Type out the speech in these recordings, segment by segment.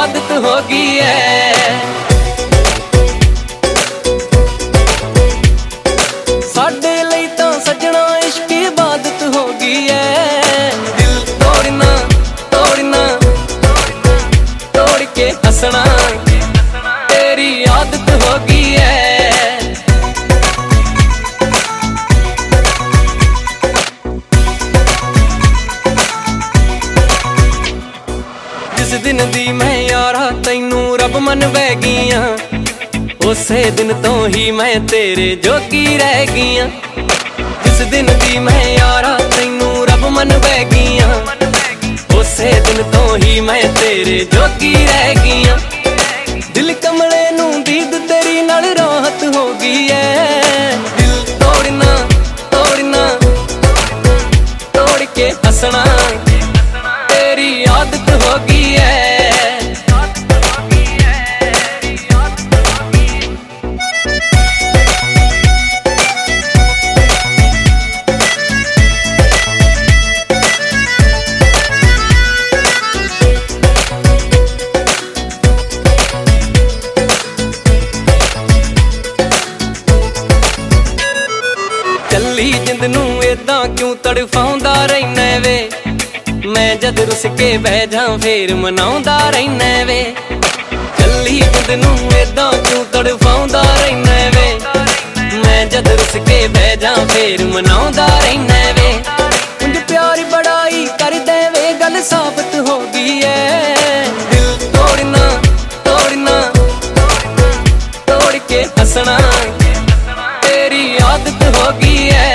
आदत हो गई है। साडे लई तां सजना इश्क इबादत हो गई है। दिल तोड़ना तोड़ना तोड़ के हंसना तेरी आदत हो गई है। जिस दिन दी मैं यारा तैनू रब मन बह गईया, उसे दिन तो ही मैं तेरे जोगी रह गईया। जिस दिन दी मैं यारा तैनू रब मन बह गईया, उसे दिन तो ही मैं तेरे जोगी रह गईया। दिल कमले नू दीद तेरी नाल राहत हो गई है। दिल तोड़ना तोड़ना तोड़ के हंसना तेरी आदत हो गई है। चली जिंद नू एदां क्यों तड़फाउंदा रहना वे, मैं जद रुस के बह जा फिर मनाउंदा रहना वे। चली जिंद नू एदां क्यों तड़फाउंदा रहना वे, मैं जद रुस के बह जा फिर मनाउंदा रहना वे। उंज प्यार बड़ाई कर देवे गल साबित हो गई है। दिल तोड़ना तोड़ना तोड़ के हंसना तेरी आदत हो गई है।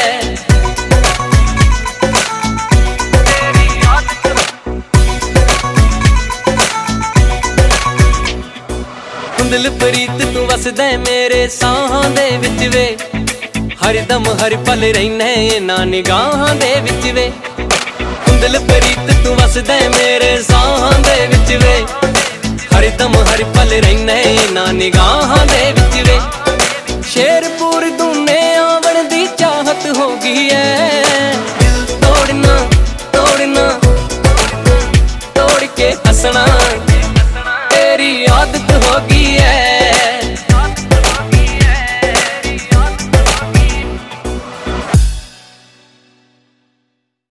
दिल प्रीत तू वसदा मेरे साहां दे विच वे, हर दम हर पल रहना इन्हां निगाहां दे विच वे। दिल प्रीत तू वसदा मेरे साहां दे विच वे, हर दम हर पल रहना इन्हां निगाहां दे विच वे। शेरपुर दूने आवण दी चाहत हो गई है।